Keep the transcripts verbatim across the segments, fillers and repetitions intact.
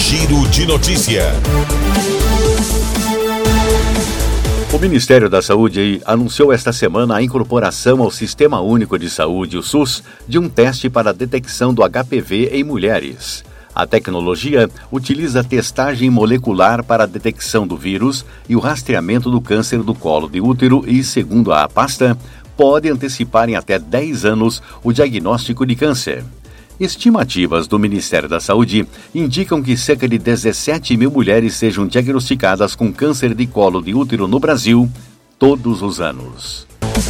Giro de Notícia. O Ministério da Saúde anunciou esta semana a incorporação ao Sistema Único de Saúde, o SUS, de um teste para a detecção do H P V em mulheres. A tecnologia utiliza testagem molecular para a detecção do vírus e o rastreamento do câncer do colo de útero e, segundo a pasta, pode antecipar em até dez anos o diagnóstico de câncer. Estimativas do Ministério da Saúde indicam que cerca de dezessete mil mulheres sejam diagnosticadas com câncer de colo de útero no Brasil todos os anos.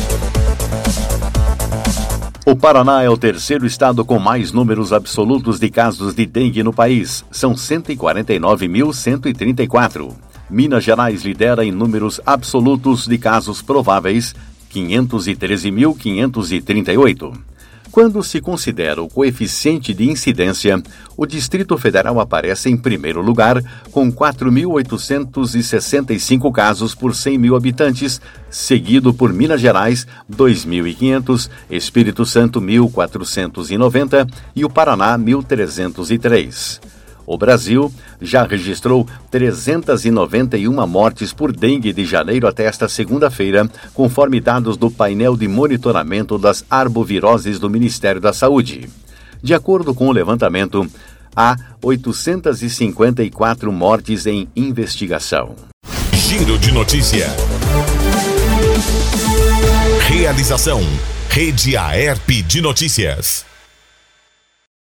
O Paraná é o terceiro estado com mais números absolutos de casos de dengue no país. São cento e quarenta e nove mil, cento e trinta e quatro. Minas Gerais lidera em números absolutos de casos prováveis, quinhentos e treze mil, quinhentos e trinta e oito. Quando se considera o coeficiente de incidência, o Distrito Federal aparece em primeiro lugar, com quatro mil oitocentos e sessenta e cinco casos por cem mil habitantes, seguido por Minas Gerais, dois mil e quinhentos, Espírito Santo, mil quatrocentos e noventa e o Paraná, mil trezentos e três. O Brasil já registrou trezentas e noventa e uma mortes por dengue de janeiro até esta segunda-feira, conforme dados do painel de monitoramento das arboviroses do Ministério da Saúde. De acordo com o levantamento, há oitocentas e cinquenta e quatro mortes em investigação. Giro de Notícia. Realização: Rede Aerp de Notícias.